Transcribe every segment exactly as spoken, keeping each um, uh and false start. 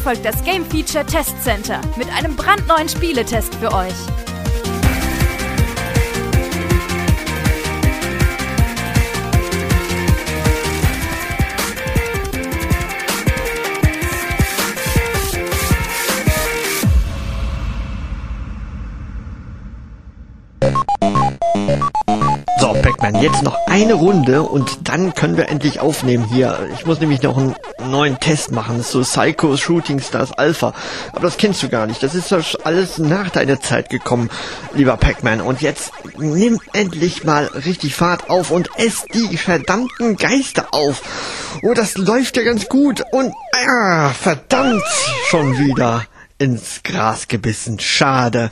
folgt das Game Feature Test Center mit einem brandneuen Spieletest für euch. So, Pac-Man, jetzt noch eine Runde und dann können wir endlich aufnehmen hier. Ich muss nämlich noch einen neuen Test machen, das ist so Psycho Shooting Stars Alpha. Aber das kennst du gar nicht, das ist doch alles nach deiner Zeit gekommen, lieber Pac-Man. Und jetzt nimm endlich mal richtig Fahrt auf und ess die verdammten Geister auf. Oh, das läuft ja ganz gut und, ah, verdammt, schon wieder ins Gras gebissen, schade.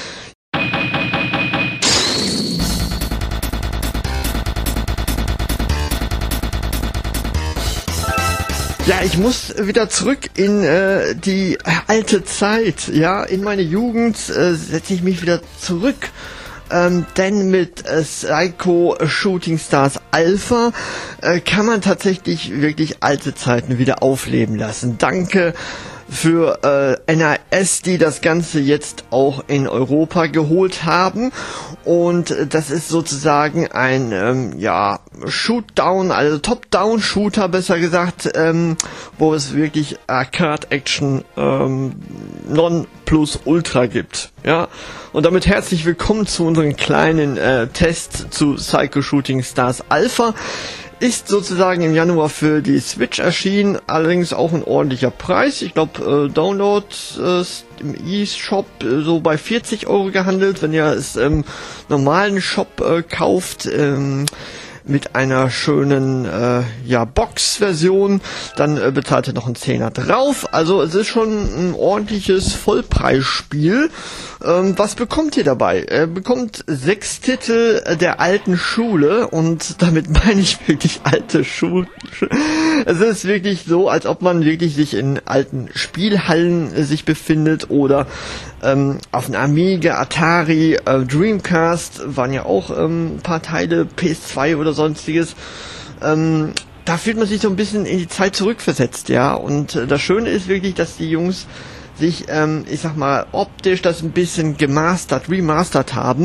Ja, ich muss wieder zurück in äh, die alte Zeit, ja, in meine Jugend äh, setze ich mich wieder zurück, ähm, denn mit äh, Psycho Shooting Stars Alpha äh, kann man tatsächlich wirklich alte Zeiten wieder aufleben lassen. Danke für äh, N A S, die das Ganze jetzt auch in Europa geholt haben. Und äh, das ist sozusagen ein ähm, ja Shootdown, also Top-Down-Shooter besser gesagt, ähm, wo es wirklich Arcade-Action ähm, Non-Plus-Ultra gibt. Ja, und damit herzlich willkommen zu unserem kleinen äh, Test zu Psycho Shooting Stars Alpha. Ist sozusagen im Januar für die Switch erschienen, allerdings auch ein ordentlicher Preis. Ich glaube, äh, Download äh, im eShop äh, so bei vierzig Euro gehandelt. Wenn ihr es im normalen Shop äh, kauft, ähm, mit einer schönen äh, ja Box-Version, dann äh, bezahlt ihr noch einen Zehner drauf. Also es ist schon ein ordentliches Vollpreisspiel. Ähm, was bekommt ihr dabei? Ihr bekommt sechs Titel der alten Schule und damit meine ich wirklich alte Schule. Es ist wirklich so, als ob man wirklich sich in alten Spielhallen äh, sich befindet oder ähm, auf einem Amiga, Atari, äh, Dreamcast waren ja auch ähm, ein paar Teile, P S zwei oder sonstiges. Ähm, da fühlt man sich so ein bisschen in die Zeit zurückversetzt, ja. Und äh, das Schöne ist wirklich, dass die Jungs sich, ähm, ich sag mal, optisch das ein bisschen gemastert, remastert haben,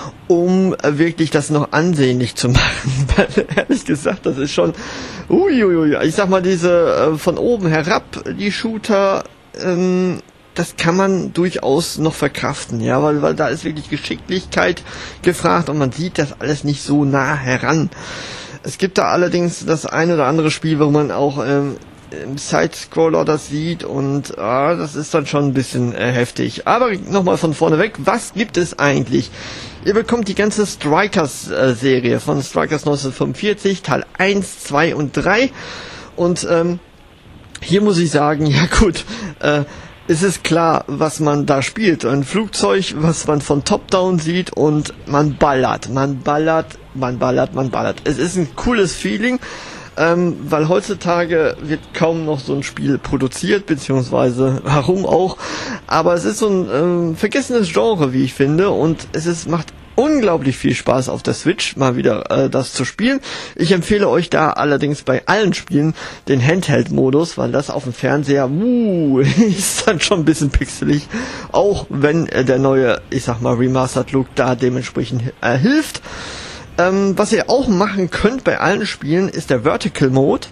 um äh, wirklich das noch ansehnlich zu machen. Weil, ehrlich gesagt, das ist schon, uiuiui, ich sag mal, diese äh, von oben herab, die Shooter, ähm, das kann man durchaus noch verkraften, ja, weil, weil da ist wirklich Geschicklichkeit gefragt und man sieht das alles nicht so nah heran. Es gibt da allerdings das ein oder andere Spiel, wo man auch ähm, im Side-Scroller das sieht und ah, das ist dann schon ein bisschen äh, heftig. Aber nochmal von vorne weg, was gibt es eigentlich? Ihr bekommt die ganze Strikers-Serie äh, von Strikers neunzehnhundertfünfundvierzig, Teil eins, zwei und drei und ähm, hier muss ich sagen, ja gut, äh, es ist klar, was man da spielt. Ein Flugzeug, was man von Top-Down sieht und man ballert, man ballert, man ballert, man ballert. Es ist ein cooles Feeling, ähm, weil heutzutage wird kaum noch so ein Spiel produziert, beziehungsweise warum auch. Aber es ist so ein ähm, vergessenes Genre, wie ich finde, und es ist, macht unglaublich viel Spaß auf der Switch, mal wieder äh, das zu spielen. Ich empfehle euch da allerdings bei allen Spielen den Handheld-Modus, weil das auf dem Fernseher, uh, ist dann schon ein bisschen pixelig, auch wenn äh, der neue, ich sag mal, Remastered-Look da dementsprechend äh, hilft. Ähm, was ihr auch machen könnt bei allen Spielen, ist der Vertical-Mode.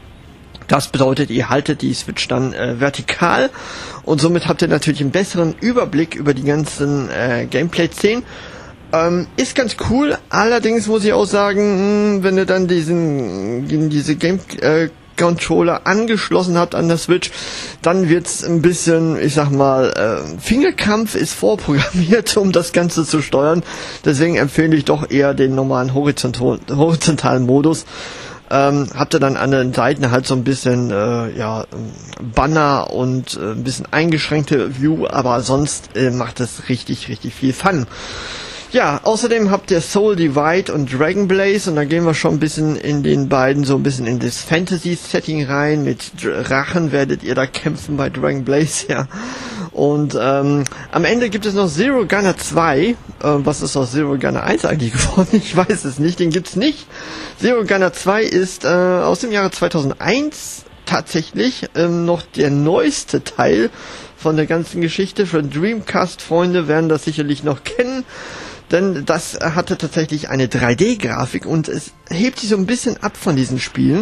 Das bedeutet, ihr haltet die Switch dann äh, vertikal und somit habt ihr natürlich einen besseren Überblick über die ganzen äh, Gameplay-Szenen. Ähm, ist ganz cool, allerdings muss ich auch sagen, mh, wenn ihr dann diesen diese Game äh, Controller angeschlossen habt an der Switch, dann wird's ein bisschen, ich sag mal, äh, Fingerkampf ist vorprogrammiert, um das Ganze zu steuern. Deswegen empfehle ich doch eher den normalen horizontal, horizontalen Modus. Ähm, habt ihr dann an den Seiten halt so ein bisschen äh, ja Banner und äh, ein bisschen eingeschränkte View, aber sonst äh, macht es richtig, richtig viel Fun. Ja, außerdem habt ihr Soul Divide und Dragon Blaze und da gehen wir schon ein bisschen in den beiden, so ein bisschen in das Fantasy-Setting rein. Mit Drachen werdet ihr da kämpfen bei Dragon Blaze, ja. Und ähm, am Ende gibt es noch Zero Gunner zwei. Äh, was ist aus Zero Gunner eins eigentlich geworden? Ich weiß es nicht, den gibt's nicht. Zero Gunner zwei ist äh, aus dem Jahre zweitausendeins. tatsächlich ähm, noch der neueste Teil von der ganzen Geschichte. Für Dreamcast-Freunde werden das sicherlich noch kennen, denn das hatte tatsächlich eine drei D-Grafik und es hebt sich so ein bisschen ab von diesen Spielen,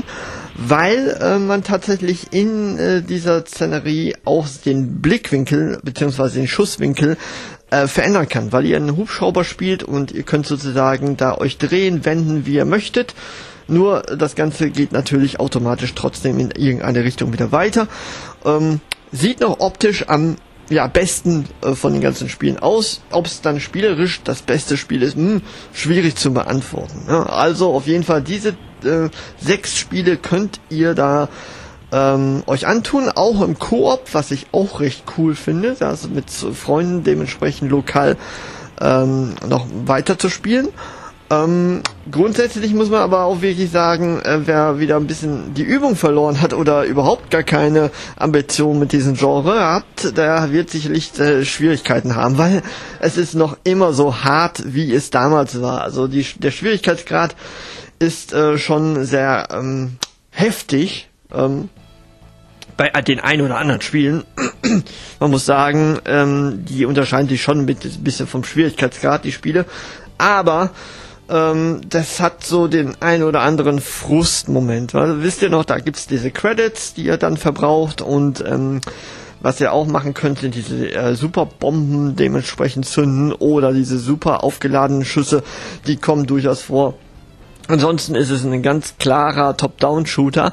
weil äh, man tatsächlich in äh, dieser Szenerie auch den Blickwinkel bzw. den Schusswinkel äh, verändern kann, weil ihr einen Hubschrauber spielt und ihr könnt sozusagen da euch drehen, wenden, wie ihr möchtet. Nur das Ganze geht natürlich automatisch trotzdem in irgendeine Richtung wieder weiter. Ähm, sieht noch optisch am ja, besten äh, von den ganzen Spielen aus. Ob es dann spielerisch das beste Spiel ist, mh, schwierig zu beantworten. Ja, also auf jeden Fall diese äh, sechs Spiele könnt ihr da ähm, euch antun, auch im Koop, was ich auch recht cool finde, also mit Freunden dementsprechend lokal ähm, noch weiter zu spielen. Ähm, grundsätzlich muss man aber auch wirklich sagen, äh, wer wieder ein bisschen die Übung verloren hat oder überhaupt gar keine Ambition mit diesem Genre hat, der wird sicherlich äh, Schwierigkeiten haben, weil es ist noch immer so hart, wie es damals war. Also die, der Schwierigkeitsgrad ist äh, schon sehr ähm, heftig ähm, bei den ein oder anderen Spielen. Man muss sagen, ähm, die unterscheiden sich schon mit ein bisschen vom Schwierigkeitsgrad, die Spiele, aber Ähm, das hat so den ein oder anderen Frustmoment. Also, wisst ihr noch, da gibt's diese Credits, die ihr dann verbraucht und ähm, was ihr auch machen könnt, sind diese äh, Superbomben dementsprechend zünden oder diese super aufgeladenen Schüsse, die kommen durchaus vor. Ansonsten ist es ein ganz klarer Top-Down-Shooter.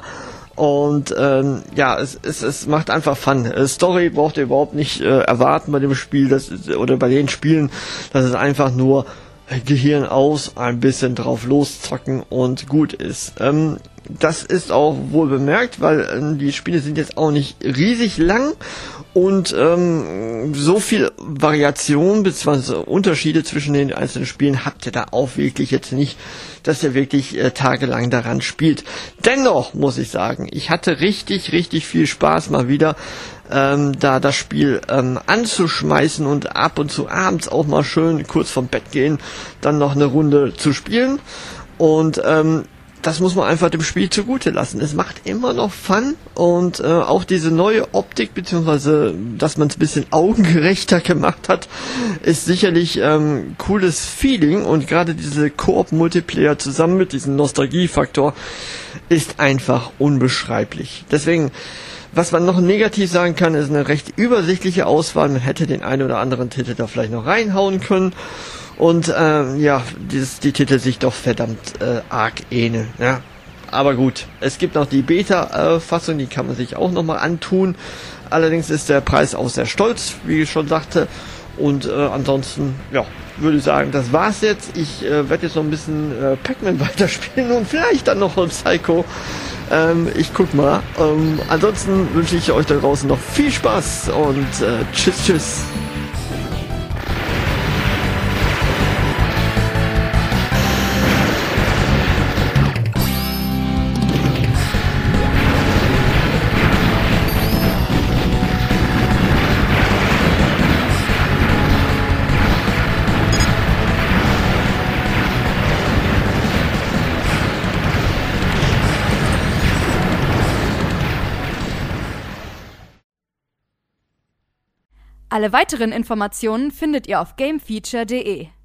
Und ähm, ja, es, es, es macht einfach Fun. Äh, Story braucht ihr überhaupt nicht äh, erwarten bei dem Spiel, das ist, oder bei den Spielen. Das ist einfach nur Gehirn aus, ein bisschen drauf loszocken und gut ist. Ähm, das ist auch wohl bemerkt, weil äh, die Spiele sind jetzt auch nicht riesig lang und ähm, so viel Variation bzw. Unterschiede zwischen den einzelnen Spielen habt ihr da auch wirklich jetzt nicht, dass ihr wirklich äh, tagelang daran spielt. Dennoch muss ich sagen, ich hatte richtig, richtig viel Spaß mal wieder Ähm, da das Spiel ähm, anzuschmeißen und ab und zu abends auch mal schön kurz vorm Bett gehen, dann noch eine Runde zu spielen. Und ähm, das muss man einfach dem Spiel zugute lassen. Es macht immer noch Fun und äh, auch diese neue Optik, beziehungsweise dass man es ein bisschen augengerechter gemacht hat, ist sicherlich ähm, cooles Feeling und gerade diese Koop-Multiplayer zusammen mit diesem Nostalgiefaktor ist einfach unbeschreiblich. Deswegen, was man noch negativ sagen kann, ist eine recht übersichtliche Auswahl. Man hätte den einen oder anderen Titel da vielleicht noch reinhauen können. Und ähm, ja, dieses, die Titel sich doch verdammt äh, arg ähneln. Ja. Aber gut, es gibt noch die Beta-Fassung, die kann man sich auch nochmal antun. Allerdings ist der Preis auch sehr stolz, wie ich schon sagte. Und äh, ansonsten, ja, würde ich sagen, das war's jetzt. Ich äh, werde jetzt noch ein bisschen äh, Pac-Man weiterspielen und vielleicht dann noch ein Psycho. Ähm, ich guck mal. Ähm, ansonsten wünsche ich euch da draußen noch viel Spaß und äh, tschüss, tschüss. Alle weiteren Informationen findet ihr auf gamefeature punkt de.